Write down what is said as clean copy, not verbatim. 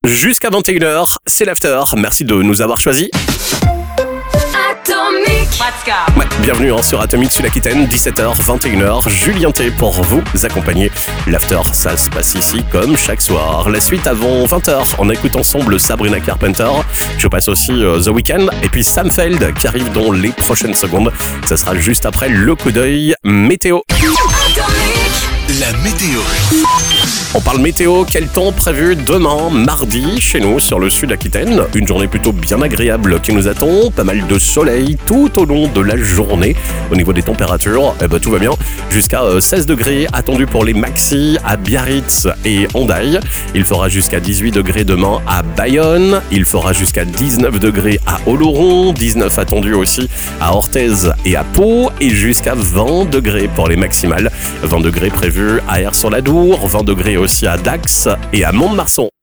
Jusqu'à 21h, c'est l'after. Merci de nous avoir choisis. Ouais, bienvenue sur Atomic Sud-Aquitaine, 17h, 21h, Julien T pour vous accompagner. L'after, ça se passe ici comme chaque soir. La suite avant 20h, on écoute ensemble Sabrina Carpenter. Je passe aussi The Weeknd et puis Sam Feld qui arrive dans les prochaines secondes. Ça sera juste après le coup d'œil météo. La météo. On parle météo, quel temps prévu demain, mardi, chez nous, sur le Sud-Aquitaine. Une journée plutôt bien agréable qui nous attend, pas mal de soleil tout au long de la journée. Au niveau des températures, tout va bien. Jusqu'à 16 degrés attendus pour les maxis à Biarritz et Hendaye. Il fera jusqu'à 18 degrés demain à Bayonne. Il fera jusqu'à 19 degrés à Oloron. 19 attendus aussi à Orthez et à Pau. Et jusqu'à 20 degrés pour les maximales. 20 degrés prévus à Aire-sur-la-Dour. 20 degrés aussi à Dax et à Mont-de-Marsan.